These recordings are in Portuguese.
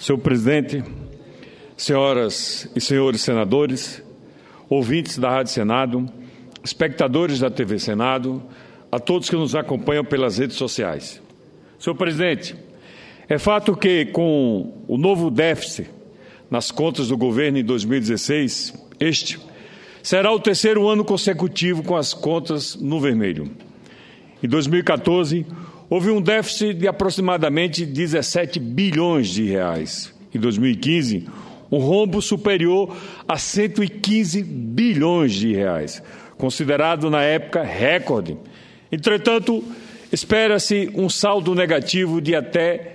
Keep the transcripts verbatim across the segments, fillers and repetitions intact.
Senhor presidente, senhoras e senhores senadores, ouvintes da Rádio Senado, espectadores da T V Senado, a todos que nos acompanham pelas redes sociais. Senhor presidente, é fato que com o novo déficit nas contas do governo em dois mil e dezesseis, este será o terceiro ano consecutivo com as contas no vermelho. Em dois mil e quatorze, houve um déficit de aproximadamente dezessete bilhões de reais. Em dois mil e quinze, um rombo superior a cento e quinze bilhões de reais, considerado na época recorde. Entretanto, espera-se um saldo negativo de até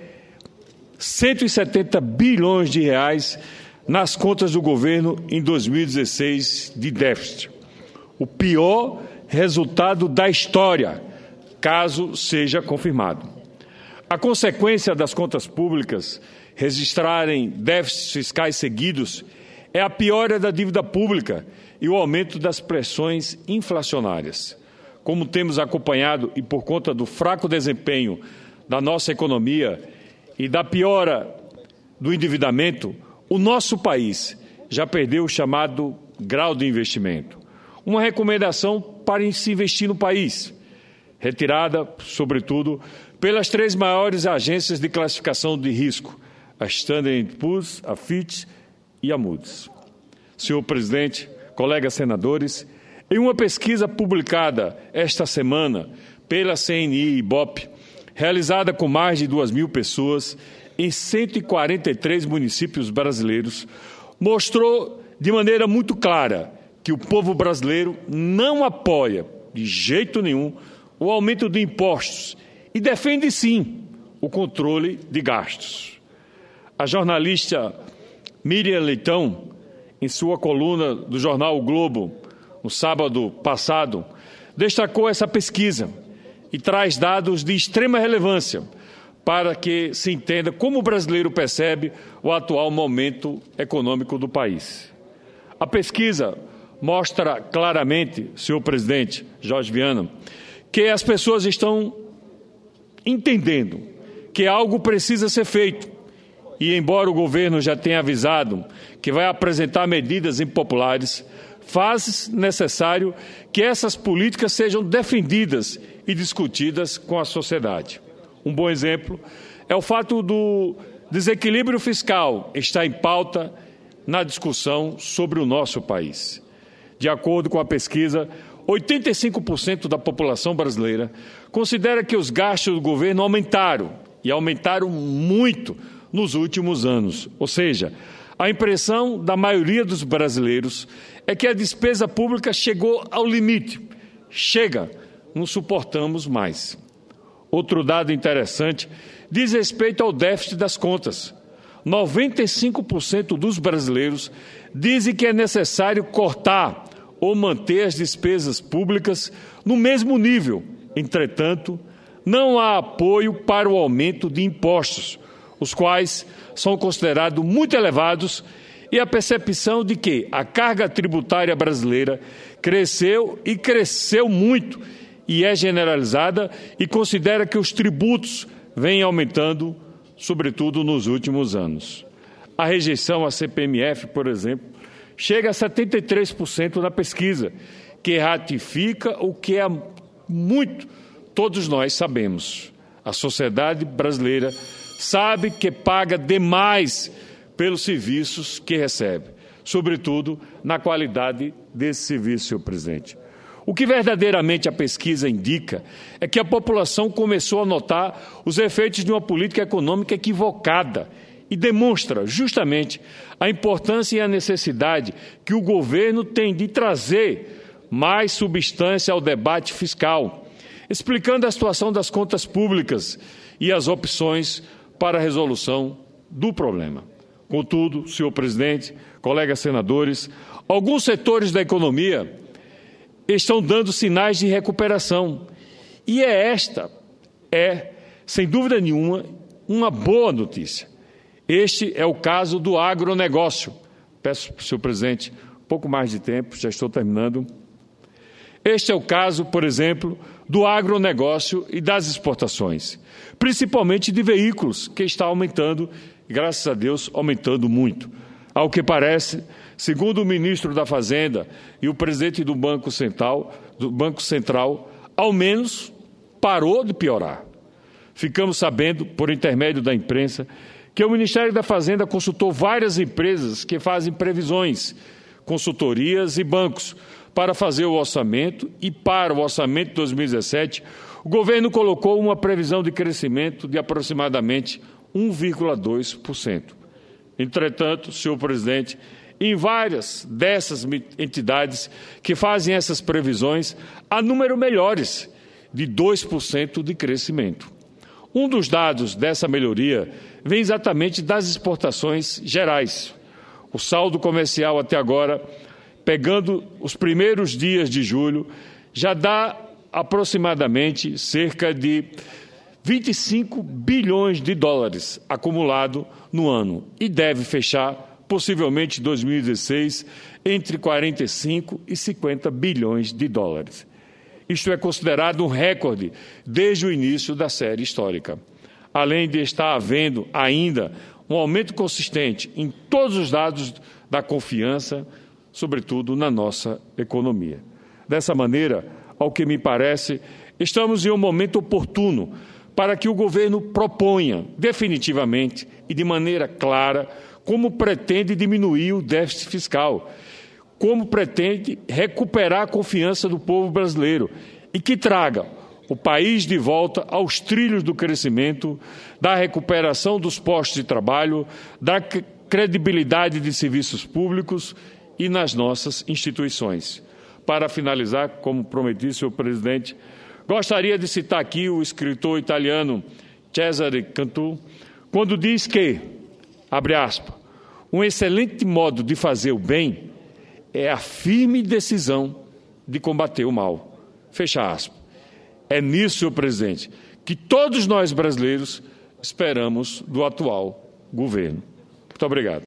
cento e setenta bilhões de reais nas contas do governo em dois mil e dezesseis de déficit. O pior resultado da história, caso seja confirmado. A consequência das contas públicas registrarem déficits fiscais seguidos é a piora da dívida pública e o aumento das pressões inflacionárias. Como temos acompanhado e por conta do fraco desempenho da nossa economia e da piora do endividamento, o nosso país já perdeu o chamado grau de investimento. Uma recomendação para se investir no país, retirada, sobretudo, pelas três maiores agências de classificação de risco, a Standard and Poor's, a Fitch e a Moody's. Senhor presidente, colegas senadores, em uma pesquisa publicada esta semana pela C N I e Ibope, realizada com mais de duas mil pessoas em cento e quarenta e três municípios brasileiros, mostrou de maneira muito clara que o povo brasileiro não apoia, de jeito nenhum, o aumento de impostos e defende, sim, o controle de gastos. A jornalista Miriam Leitão, em sua coluna do jornal O Globo, no sábado passado, destacou essa pesquisa e traz dados de extrema relevância para que se entenda como o brasileiro percebe o atual momento econômico do país. A pesquisa mostra claramente, senhor presidente Jorge Viana, que as pessoas estão entendendo que algo precisa ser feito e, embora o governo já tenha avisado que vai apresentar medidas impopulares, faz necessário que essas políticas sejam defendidas e discutidas com a sociedade. Um bom exemplo é o fato do desequilíbrio fiscal estar em pauta na discussão sobre o nosso país. De acordo com a pesquisa, oitenta e cinco por cento da população brasileira considera que os gastos do governo aumentaram, e aumentaram muito nos últimos anos. Ou seja, a impressão da maioria dos brasileiros é que a despesa pública chegou ao limite. Chega, não suportamos mais. Outro dado interessante diz respeito ao déficit das contas. noventa e cinco por cento dos brasileiros dizem que é necessário cortar ou manter as despesas públicas no mesmo nível. Entretanto, não há apoio para o aumento de impostos, os quais são considerados muito elevados, e a percepção de que a carga tributária brasileira cresceu e cresceu muito e é generalizada, e considera que os tributos vêm aumentando, sobretudo nos últimos anos. A rejeição à C P M F, por exemplo, chega a setenta e três por cento na pesquisa, que ratifica o que é muito, todos nós sabemos. A sociedade brasileira sabe que paga demais pelos serviços que recebe, sobretudo na qualidade desse serviço, senhor presidente. O que verdadeiramente a pesquisa indica é que a população começou a notar os efeitos de uma política econômica equivocada e demonstra justamente a importância e a necessidade que o governo tem de trazer mais substância ao debate fiscal, explicando a situação das contas públicas e as opções para a resolução do problema. Contudo, senhor presidente, colegas senadores, alguns setores da economia estão dando sinais de recuperação. E é esta, é, sem dúvida nenhuma, uma boa notícia. Este é o caso do agronegócio. Peço, senhor presidente, um pouco mais de tempo, já estou terminando. Este é o caso, por exemplo, do agronegócio e das exportações, principalmente de veículos, que está aumentando graças a Deus, aumentando muito. Ao que parece, segundo o ministro da Fazenda e o presidente do Banco Central, do Banco Central, ao menos parou de piorar. Ficamos sabendo, por intermédio da imprensa, que o Ministério da Fazenda consultou várias empresas que fazem previsões, consultorias e bancos, para fazer o orçamento, e para o orçamento de dois mil e dezessete, o governo colocou uma previsão de crescimento de aproximadamente um vírgula dois por cento. Entretanto, senhor presidente, em várias dessas entidades que fazem essas previsões, há números melhores, de dois por cento de crescimento. Um dos dados dessa melhoria vem exatamente das exportações gerais. O saldo comercial até agora, pegando os primeiros dias de julho, já dá aproximadamente cerca de vinte e cinco bilhões de dólares acumulado no ano e deve fechar, possivelmente em dois mil e dezesseis, entre quarenta e cinco e cinquenta bilhões de dólares. Isto é considerado um recorde desde o início da série histórica. Além de estar havendo ainda um aumento consistente em todos os dados da confiança, sobretudo na nossa economia. Dessa maneira, ao que me parece, estamos em um momento oportuno para que o governo proponha definitivamente e de maneira clara como pretende diminuir o déficit fiscal, como pretende recuperar a confiança do povo brasileiro e que traga o país de volta aos trilhos do crescimento, da recuperação dos postos de trabalho, da credibilidade de serviços públicos e nas nossas instituições. Para finalizar, como prometi, senhor presidente, gostaria de citar aqui o escritor italiano Cesare Cantu, quando diz que, abre aspas, um excelente modo de fazer o bem é a firme decisão de combater o mal. Fecha aspas. É nisso, senhor presidente, que todos nós brasileiros esperamos do atual governo. Muito obrigado.